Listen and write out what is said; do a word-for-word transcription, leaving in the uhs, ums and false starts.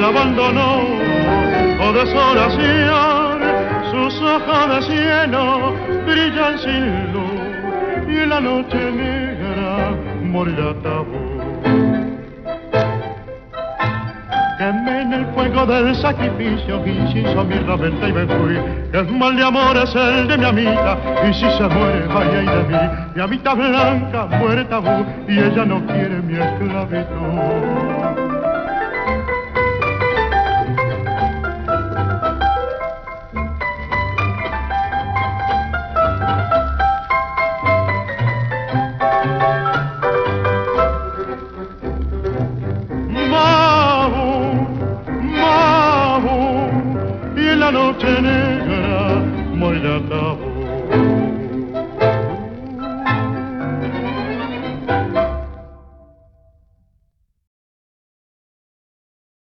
la abandonó, o desolación, sus ojos de cielo brillan sin luz, y en la noche negra morirá tabú. Quemé en el fuego del sacrificio, inciso, mirra, venta y me fui. El mal de amor es el de mi amita, y si se muere, vaya y de mí. Mi amita blanca muere tabú, y ella no quiere mi esclavitud. La noche negra morirá tabú.